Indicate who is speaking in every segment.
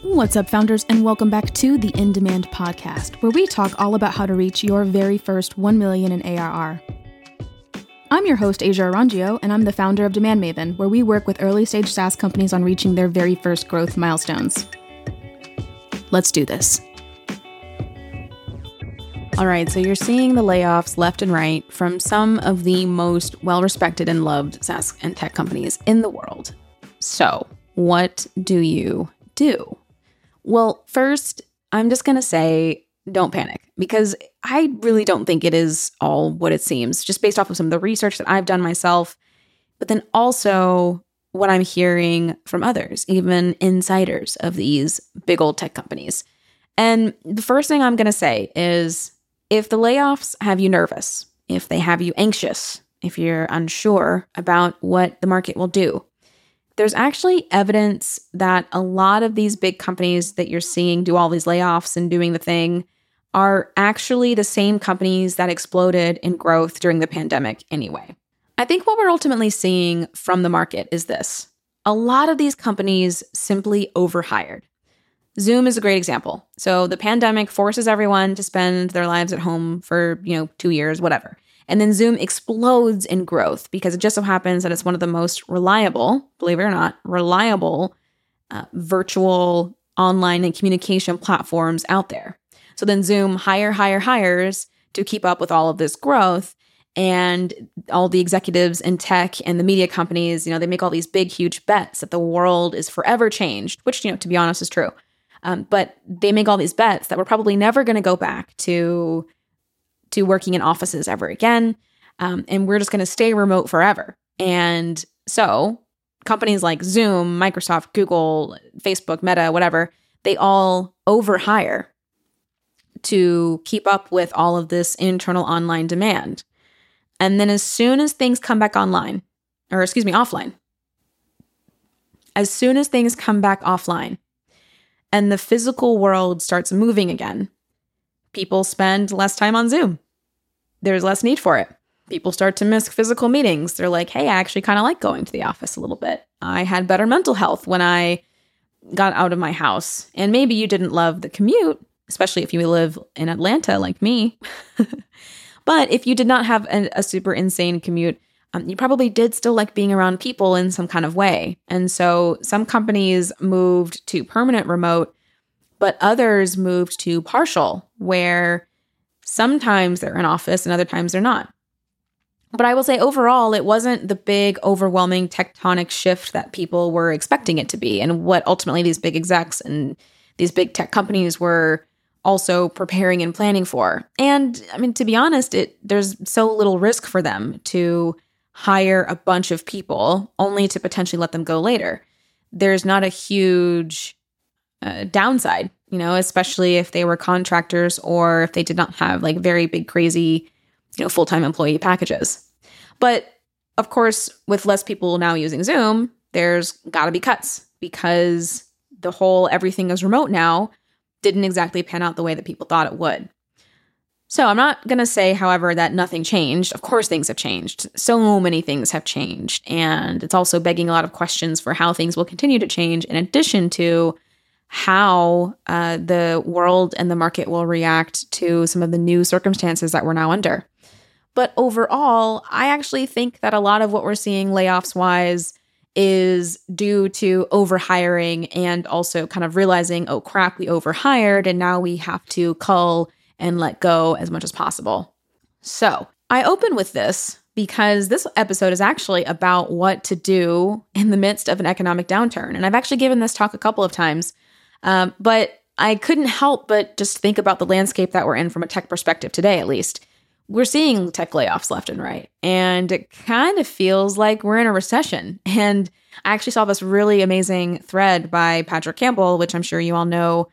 Speaker 1: What's up, founders, and welcome back to the In Demand podcast, where we talk all about how to reach your very first 1 million in ARR. I'm your host, Asia Arangio, and I'm the founder of Demand Maven, where we work with early-stage SaaS companies on reaching their very first growth milestones. Let's do this. All right, so you're seeing the layoffs left and right from some of the most well-respected and loved SaaS and tech companies in the world. So, what do you do? Well, first, I'm just going to say, don't panic, because I really don't think it is all what it seems, just based off of some of the research that I've done myself, but then also what I'm hearing from others, even insiders of these big old tech companies. And the first thing I'm going to say is, if the layoffs have you nervous, if they have you anxious, if you're unsure about what the market will do, there's actually evidence that a lot of these big companies that you're seeing do all these layoffs and doing the thing are actually the same companies that exploded in growth during the pandemic anyway. I think what we're ultimately seeing from the market is this. A lot of these companies simply overhired. Zoom is a great example. So the pandemic forces everyone to spend their lives at home for, 2 years, whatever. And then Zoom explodes in growth because it just so happens that it's one of the most reliable, believe it or not, reliable virtual online and communication platforms out there. So then Zoom hires to keep up with all of this growth. And all the executives in tech and the media companies, they make all these big, huge bets that the world is forever changed, which, to be honest, is true. But they make all these bets that we're probably never going to go back to working in offices ever again. And we're just going to stay remote forever. And so companies like Zoom, Microsoft, Google, Facebook, Meta, whatever, they all overhire to keep up with all of this internal online demand. And then as soon as things come back offline, as soon as things come back offline, and the physical world starts moving again, people spend less time on Zoom. There's less need for it. People start to miss physical meetings. They're like, hey, I actually kind of like going to the office a little bit. I had better mental health when I got out of my house. And maybe you didn't love the commute, especially if you live in Atlanta like me. But if you did not have a super insane commute, you probably did still like being around people in some kind of way. And so some companies moved to permanent remote, but others moved to partial, where sometimes they're in office and other times they're not. But I will say overall, it wasn't the big, overwhelming tectonic shift that people were expecting it to be, and what ultimately these big execs and these big tech companies were also preparing and planning for. And I mean, to be honest, there's so little risk for them to hire a bunch of people only to potentially let them go later. There's not a huge downside, especially if they were contractors or if they did not have like very big, crazy, full-time employee packages. But of course, with less people now using Zoom, there's got to be cuts because the whole everything is remote now didn't exactly pan out the way that people thought it would. So I'm not going to say, however, that nothing changed. Of course, things have changed. So many things have changed. And it's also begging a lot of questions for how things will continue to change, in addition to how the world and the market will react to some of the new circumstances that we're now under. But overall, I actually think that a lot of what we're seeing layoffs-wise is due to overhiring and also kind of realizing, oh crap, we overhired and now we have to cull and let go as much as possible. So I open with this because this episode is actually about what to do in the midst of an economic downturn. And I've actually given this talk a couple of times, but I couldn't help but just think about the landscape that we're in from a tech perspective today, at least. We're seeing tech layoffs left and right, and it kind of feels like we're in a recession. And I actually saw this really amazing thread by Patrick Campbell, which I'm sure you all know,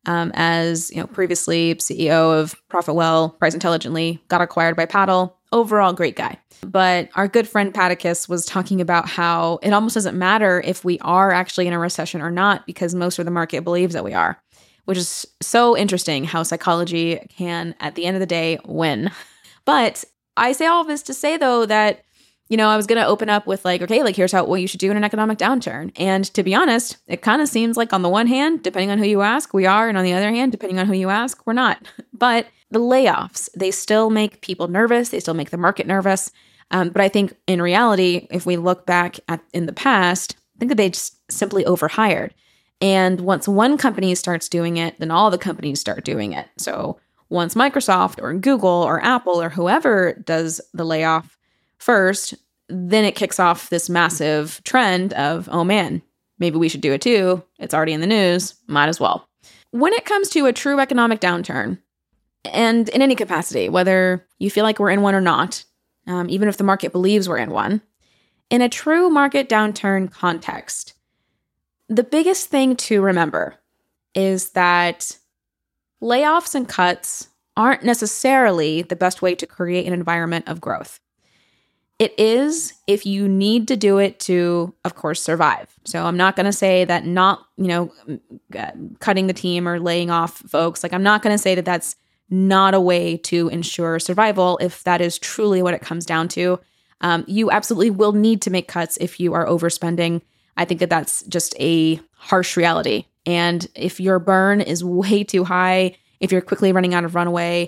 Speaker 1: as previously CEO of ProfitWell, Price Intelligently, got acquired by Paddle. Overall, great guy. But our good friend Paticus was talking about how it almost doesn't matter if we are actually in a recession or not, because most of the market believes that we are, which is so interesting how psychology can, at the end of the day, win. But I say all of this to say, though, that I was going to open up with okay, here's what you should do in an economic downturn. And to be honest, it kind of seems like on the one hand, depending on who you ask, we are. And on the other hand, depending on who you ask, we're not. But the layoffs, they still make people nervous. They still make the market nervous. But I think in reality, if we look back in the past, I think that they just simply overhired. And once one company starts doing it, then all the companies start doing it. So once Microsoft or Google or Apple or whoever does the layoff first, then it kicks off this massive trend of, oh man, maybe we should do it too. It's already in the news. Might as well. When it comes to a true economic downturn, and in any capacity, whether you feel like we're in one or not, even if the market believes we're in one, in a true market downturn context, the biggest thing to remember is that layoffs and cuts aren't necessarily the best way to create an environment of growth. It is if you need to do it to, of course, survive. So I'm not going to say that not, cutting the team or laying off folks. I'm not going to say that that's not a way to ensure survival if that is truly what it comes down to. You absolutely will need to make cuts if you are overspending. I think that that's just a harsh reality. And if your burn is way too high, if you're quickly running out of runway,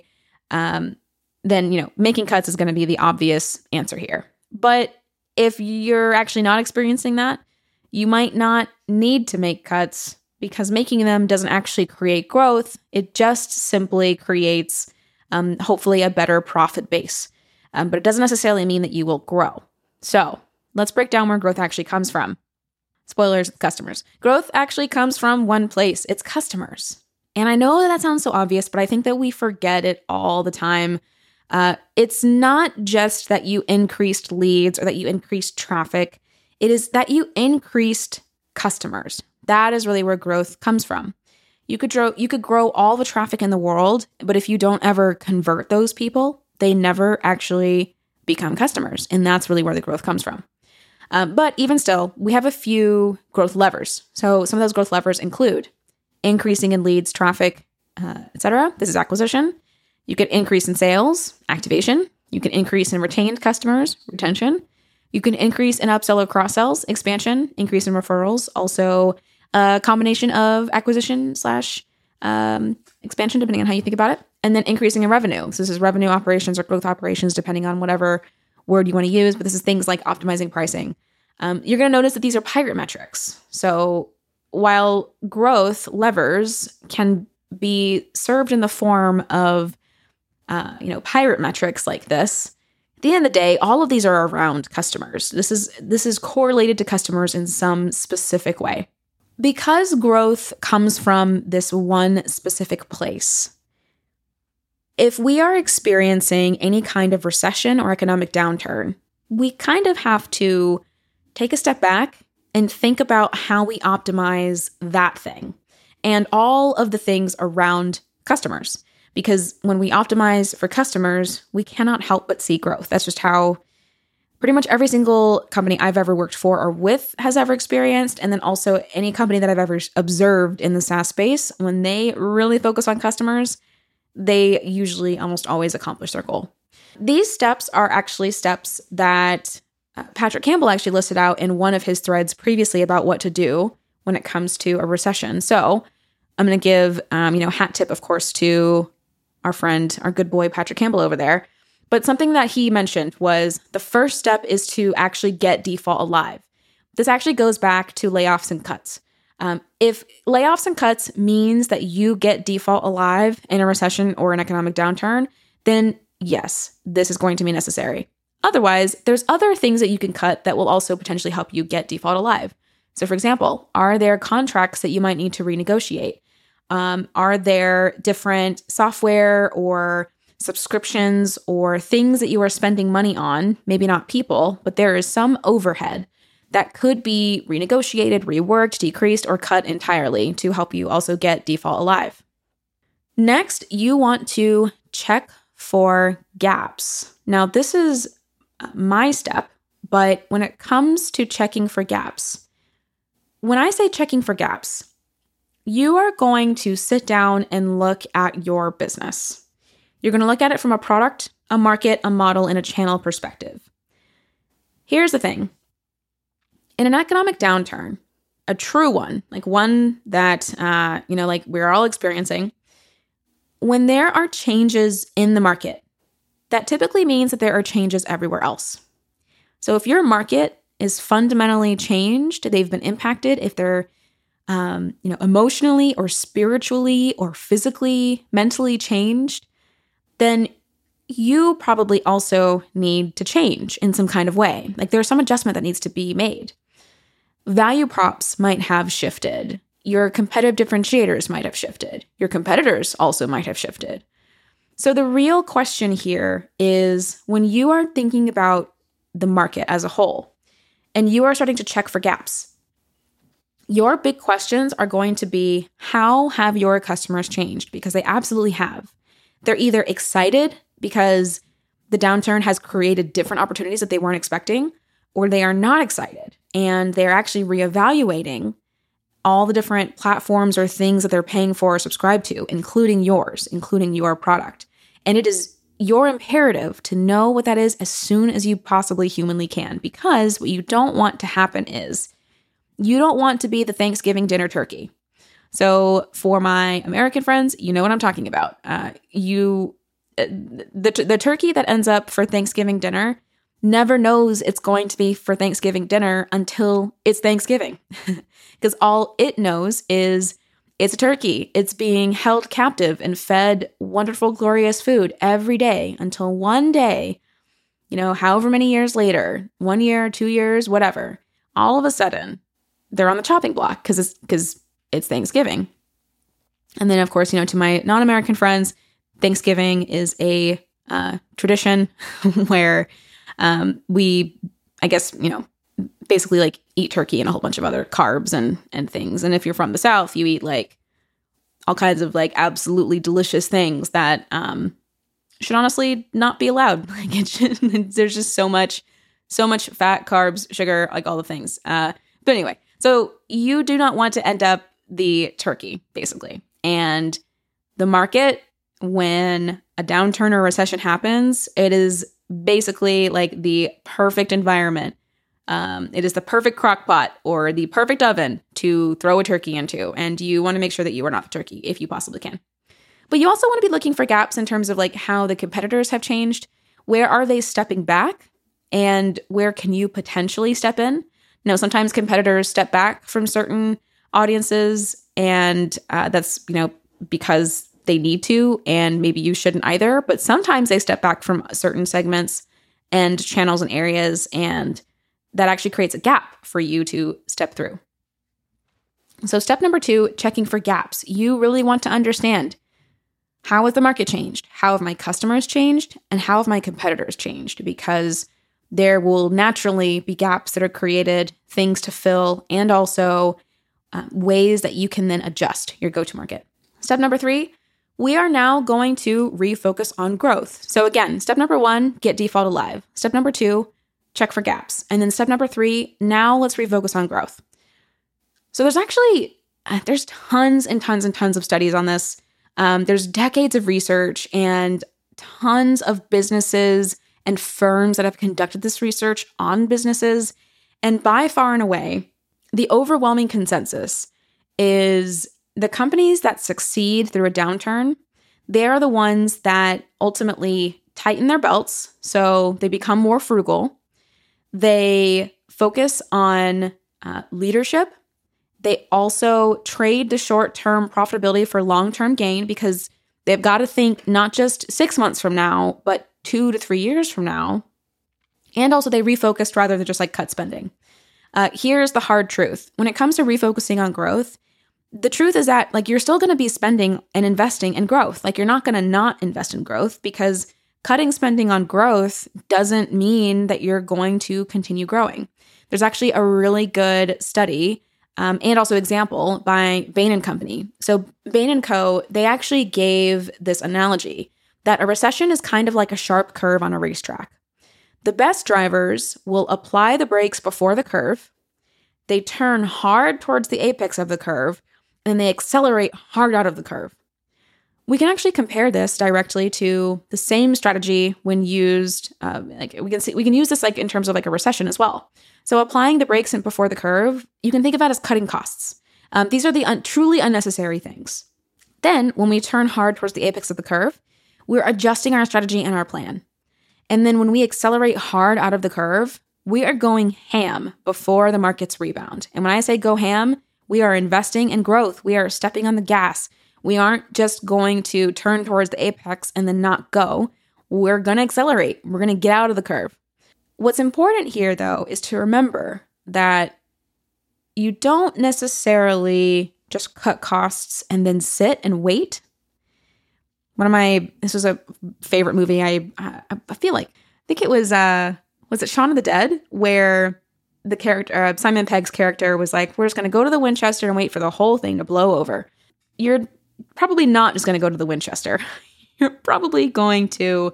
Speaker 1: then, making cuts is going to be the obvious answer here. But if you're actually not experiencing that, you might not need to make cuts because making them doesn't actually create growth. It just simply creates, hopefully, a better profit base. But it doesn't necessarily mean that you will grow. So let's break down where growth actually comes from. Spoilers, customers. Growth actually comes from one place. It's customers. And I know that sounds so obvious, but I think that we forget it all the time. It's not just that you increased leads or that you increased traffic. It is that you increased customers. That is really where growth comes from. You could grow all the traffic in the world, but if you don't ever convert those people, they never actually become customers. And that's really where the growth comes from. But even still, we have a few growth levers. So some of those growth levers include increasing in leads, traffic, etc. This is acquisition. You can increase in sales, activation. You can increase in retained customers, retention. You can increase in upsell or cross-sells, expansion, increase in referrals. Also, a combination of acquisition / expansion, depending on how you think about it. And then increasing in revenue. So this is revenue operations or growth operations, depending on whatever word you want to use. But this is things like optimizing pricing. You're going to notice that these are pirate metrics. So while growth levers can be served in the form of pirate metrics like this, at the end of the day, all of these are around customers. This is correlated to customers in some specific way. Because growth comes from this one specific place, if we are experiencing any kind of recession or economic downturn, we kind of have to take a step back and think about how we optimize that thing and all of the things around customers. Because when we optimize for customers, we cannot help but see growth. That's just how pretty much every single company I've ever worked for or with has ever experienced. And then also any company that I've ever observed in the SaaS space, when they really focus on customers, they usually almost always accomplish their goal. These steps are actually steps that Patrick Campbell actually listed out in one of his threads previously about what to do when it comes to a recession. So I'm going to give, hat tip, of course, to our friend, our good boy, Patrick Campbell over there. But something that he mentioned was the first step is to actually get default alive. This actually goes back to layoffs and cuts. If layoffs and cuts means that you get default alive in a recession or an economic downturn, then yes, this is going to be necessary. Otherwise, there's other things that you can cut that will also potentially help you get default alive. So for example, are there contracts that you might need to renegotiate? Are there different software or subscriptions or things that you are spending money on? Maybe not people, but there is some overhead that could be renegotiated, reworked, decreased, or cut entirely to help you also get default alive. Next, you want to check for gaps. Now, this is my step, but when it comes to checking for gaps, when I say checking for gaps, you are going to sit down and look at your business. You're going to look at it from a product, a market, a model, and a channel perspective. Here's the thing. In an economic downturn, a true one, like one that, like we're all experiencing, when there are changes in the market, that typically means that there are changes everywhere else. So if your market is fundamentally changed, they've been impacted, if they're, emotionally or spiritually or physically, mentally changed, then you probably also need to change in some kind of way. Like there's some adjustment that needs to be made. Value props might have shifted. Your competitive differentiators might have shifted. Your competitors also might have shifted. So the real question here is when you are thinking about the market as a whole and you are starting to check for gaps, your big questions are going to be, how have your customers changed? Because they absolutely have. They're either excited because the downturn has created different opportunities that they weren't expecting, or they are not excited and they're actually reevaluating all the different platforms or things that they're paying for or subscribe to, including yours, including your product. And it is your imperative to know what that is as soon as you possibly humanly can, because what you don't want to happen is you don't want to be the Thanksgiving dinner turkey. So for my American friends, you know what I'm talking about. The turkey that ends up for Thanksgiving dinner never knows it's going to be for Thanksgiving dinner until it's Thanksgiving. Because all it knows is it's a turkey. It's being held captive and fed wonderful, glorious food every day until one day, however many years later, 1 year, 2 years, whatever, all of a sudden they're on the chopping block because it's Thanksgiving. And then, of course, to my non-American friends, Thanksgiving is a tradition where we, I guess, basically like eat turkey and a whole bunch of other carbs and things. And if you're from the South, you eat like all kinds of like absolutely delicious things that should honestly not be allowed. Like there's just so much fat, carbs, sugar, like all the things. But anyway, so you do not want to end up the turkey, basically. And the market, when a downturn or recession happens, it is basically like the perfect environment. It is the perfect crock pot or the perfect oven to throw a turkey into. And you want to make sure that you are not the turkey if you possibly can. But you also want to be looking for gaps in terms of like how the competitors have changed. Where are they stepping back? And where can you potentially step in? Sometimes competitors step back from certain audiences, and that's, because they need to, and maybe you shouldn't either. But sometimes they step back from certain segments and channels and areas, and that actually creates a gap for you to step through. So step number 2, checking for gaps. You really want to understand, how has the market changed? How have my customers changed? And how have my competitors changed? Because there will naturally be gaps that are created, things to fill, and also ways that you can then adjust your go-to-market. Step number 3, we are now going to refocus on growth. So again, step number 1, get default alive. Step number 2, check for gaps. And then step number 3, now let's refocus on growth. So there's tons and tons and tons of studies on this. There's decades of research and tons of businesses and firms that have conducted this research on businesses. And by far and away, the overwhelming consensus is the companies that succeed through a downturn, they are the ones that ultimately tighten their belts. So they become more frugal. They focus on leadership. They also trade the short-term profitability for long-term gain, because they've got to think not just 6 months from now, but 2 to 3 years from now. And also they refocused rather than just like cut spending. Here's the hard truth. When it comes to refocusing on growth, the truth is that like you're still going to be spending and investing in growth. Like you're not going to not invest in growth, because cutting spending on growth doesn't mean that you're going to continue growing. There's actually a really good study and also example by Bain & Company. So Bain & Co., they actually gave this analogy that a recession is kind of like a sharp curve on a racetrack. The best drivers will apply the brakes before the curve. They turn hard towards the apex of the curve, and they accelerate hard out of the curve. we can actually compare this directly to the same strategy when used. We can use this like in terms of like a recession as well. So applying the brakes before the curve, you can think of that as cutting costs. These are the truly unnecessary things. Then when we turn hard towards the apex of the curve, we're adjusting our strategy and our plan. And then when we accelerate hard out of the curve, we are going ham before the markets rebound. And when I say go ham, we are investing in growth. We are stepping on the gas. We aren't just going to turn towards the apex and then not go. We're going to accelerate. We're going to get out of the curve. What's important here, though, is to remember that you don't necessarily just cut costs and then sit and wait. This was a favorite movie. I think it was it Shaun of the Dead, where the character, Simon Pegg's character was like, we're just going to go to the Winchester and wait for the whole thing to blow over. You're probably not just going to go to the Winchester. You're probably going to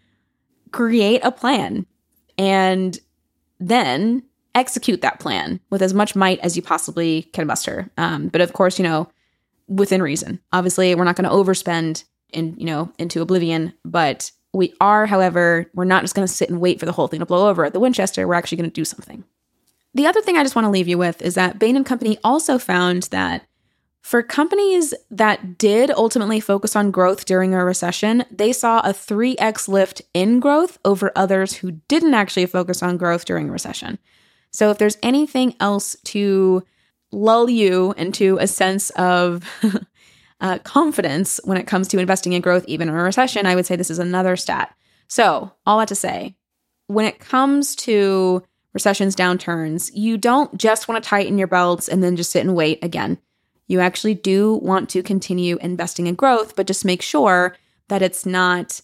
Speaker 1: create a plan and then execute that plan with as much might as you possibly can muster. But of course, within reason. Obviously, we're not going to overspend into oblivion, but we are, however, we're not just going to sit and wait for the whole thing to blow over at the Winchester. We're actually going to do something. The other thing I just want to leave you with is that Bain & Company also found that for companies that did ultimately focus on growth during a recession, they saw a 3x lift in growth over others who didn't actually focus on growth during a recession. So if there's anything else to lull you into a sense of confidence when it comes to investing in growth, even in a recession, I would say this is another stat. So all that to say, when it comes to recessions, downturns, you don't just want to tighten your belts and then just sit and wait again. You actually do want to continue investing in growth, but just make sure that it's not,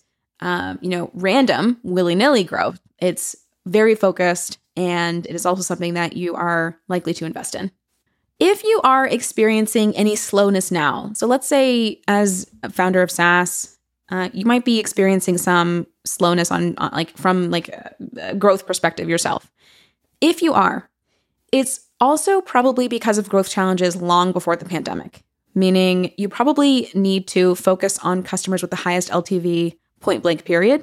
Speaker 1: random, willy-nilly growth. It's very focused, and it is also something that you are likely to invest in. If you are experiencing any slowness now, so let's say as a founder of SaaS, you might be experiencing some slowness from a growth perspective yourself. If you are, it's also probably because of growth challenges long before the pandemic, meaning you probably need to focus on customers with the highest LTV point blank period.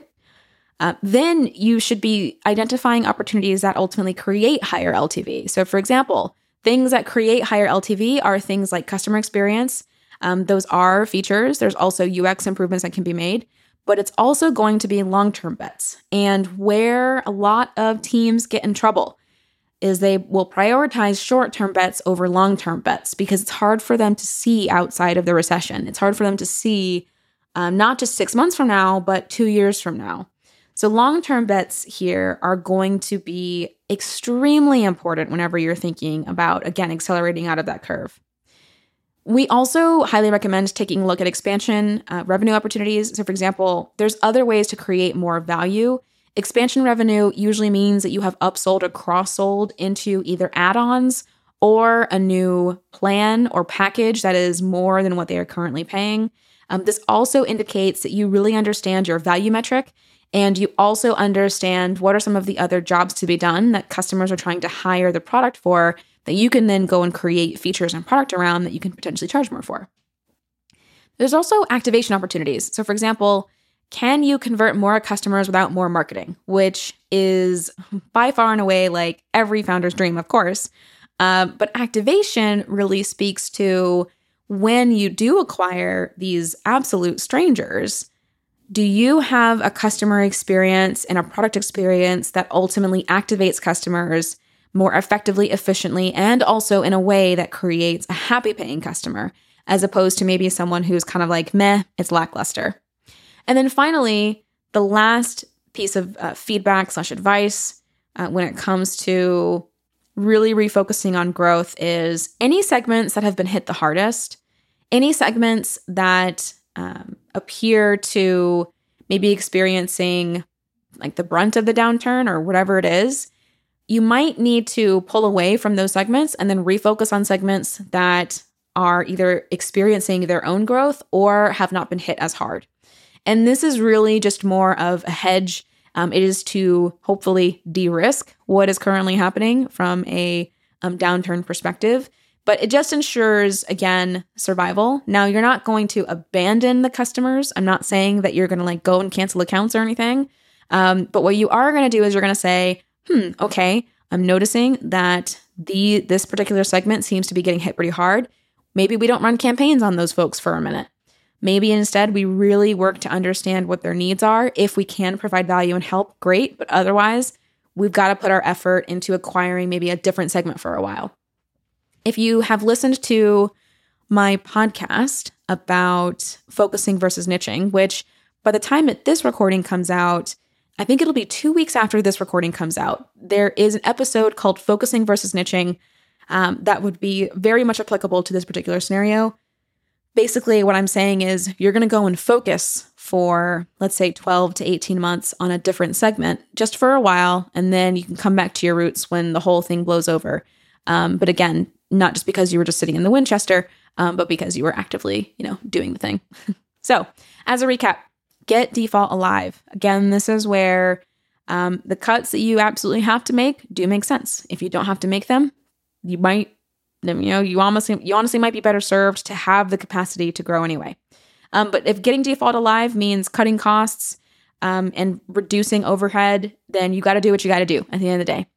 Speaker 1: Then you should be identifying opportunities that ultimately create higher LTV. So for example, things that create higher LTV are things like customer experience. Those are features. There's also UX improvements that can be made, but it's also going to be long-term bets. And where a lot of teams get in trouble is they will prioritize short-term bets over long-term bets because it's hard for them to see outside of the recession. It's hard for them to see not just 6 months from now, but 2 years from now. So long-term bets here are going to be extremely important whenever you're thinking about, again, accelerating out of that curve. We also highly recommend taking a look at expansion revenue opportunities. So for example, there's other ways to create more value. Expansion revenue usually means that you have upsold or cross-sold into either add-ons or a new plan or package that is more than what they are currently paying. This also indicates that you really understand your value metric, and you also understand what are some of the other jobs to be done that customers are trying to hire the product for that you can then go and create features and product around that you can potentially charge more for. There's also activation opportunities. So for example, can you convert more customers without more marketing, which is by far and away like every founder's dream, of course. But activation really speaks to when you do acquire these absolute strangers, do you have a customer experience and a product experience that ultimately activates customers more effectively, efficiently, and also in a way that creates a happy paying customer, as opposed to maybe someone who's kind of like, meh, it's lackluster. And then finally, the last piece of feedback/advice when it comes to really refocusing on growth is any segments that have been hit the hardest, any segments that appear to maybe experiencing like the brunt of the downturn or whatever it is, you might need to pull away from those segments and then refocus on segments that are either experiencing their own growth or have not been hit as hard. And this is really just more of a hedge. It is to hopefully de-risk what is currently happening from a downturn perspective, But it just ensures, again, survival. Now, you're not going to abandon the customers. I'm not saying that you're going to like go and cancel accounts or anything. But what you are going to do is you're going to say, okay, I'm noticing that this particular segment seems to be getting hit pretty hard. Maybe we don't run campaigns on those folks for a minute. Maybe instead we really work to understand what their needs are. If we can provide value and help, great. But otherwise, we've got to put our effort into acquiring maybe a different segment for a while. If you have listened to my podcast about focusing versus niching, which by the time that this recording comes out, I think it'll be 2 weeks after this recording comes out, there is an episode called Focusing versus Niching that would be very much applicable to this particular scenario. Basically, what I'm saying is you're going to go and focus for, let's say, 12 to 18 months on a different segment just for a while, and then you can come back to your roots when the whole thing blows over. But again, not just because you were just sitting in the Winchester, but because you were actively, doing the thing. So, as a recap, get default alive. Again, this is where the cuts that you absolutely have to make do make sense. If you don't have to make them, you might, you honestly might be better served to have the capacity to grow anyway. But if getting default alive means cutting costs and reducing overhead, then you got to do what you got to do at the end of the day.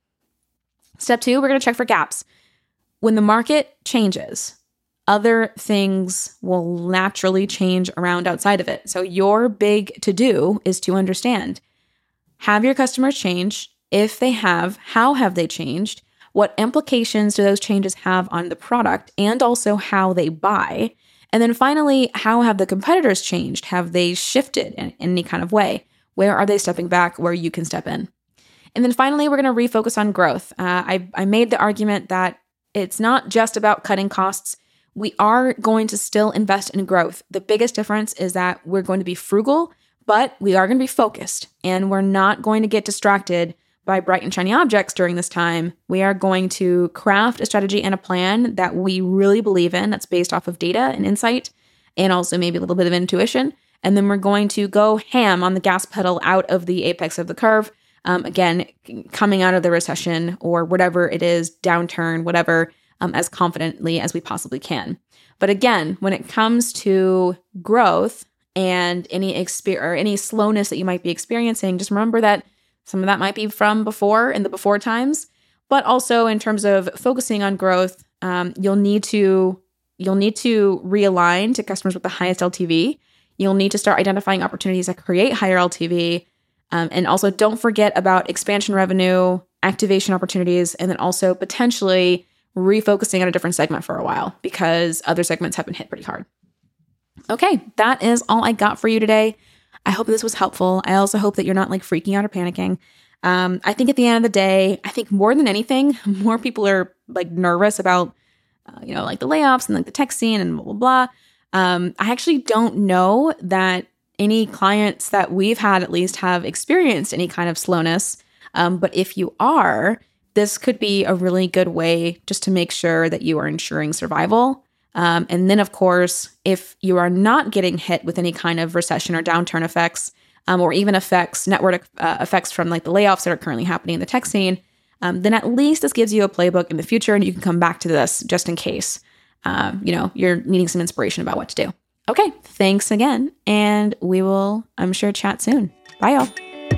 Speaker 1: Step 2, we're going to check for gaps. When the market changes, other things will naturally change around outside of it. So your big to-do is to understand, have your customers change? If they have, how have they changed? What implications do those changes have on the product and also how they buy? And then finally, how have the competitors changed? Have they shifted in any kind of way? Where are they stepping back where you can step in? And then finally, we're going to refocus on growth. I made the argument that it's not just about cutting costs. We are going to still invest in growth. The biggest difference is that we're going to be frugal, but we are going to be focused, and we're not going to get distracted by bright and shiny objects during this time. We are going to craft a strategy and a plan that we really believe in, that's based off of data and insight, and also maybe a little bit of intuition. And then we're going to go ham on the gas pedal out of the apex of the curve. Again, coming out of the recession or whatever it is, downturn, whatever, as confidently as we possibly can. But again, when it comes to growth and any slowness that you might be experiencing, just remember that some of that might be from before, in the before times, but also in terms of focusing on growth, you'll need to realign to customers with the highest LTV. You'll need to start identifying opportunities that create higher LTV. And also don't forget about expansion revenue, activation opportunities, and then also potentially refocusing on a different segment for a while because other segments have been hit pretty hard. Okay, that is all I got for you today. I hope this was helpful. I also hope that you're not like freaking out or panicking. I think at the end of the day, I think more than anything, more people are like nervous about, like the layoffs and like the tech scene and blah, blah, blah. I actually don't know that any clients that we've had at least have experienced any kind of slowness. But if you are, this could be a really good way just to make sure that you are ensuring survival. And then, of course, if you are not getting hit with any kind of recession or downturn effects, or even network effects from like the layoffs that are currently happening in the tech scene, then at least this gives you a playbook in the future and you can come back to this just in case, you're needing some inspiration about what to do. Okay, thanks again, and we will, I'm sure, chat soon. Bye, y'all.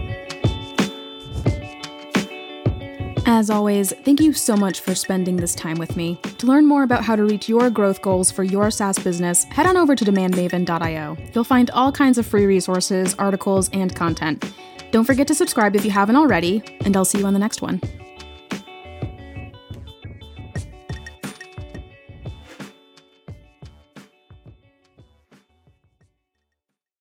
Speaker 2: As always, thank you so much for spending this time with me. To learn more about how to reach your growth goals for your SaaS business, head on over to demandmaven.io. You'll find all kinds of free resources, articles, and content. Don't forget to subscribe if you haven't already, and I'll see you on the next one.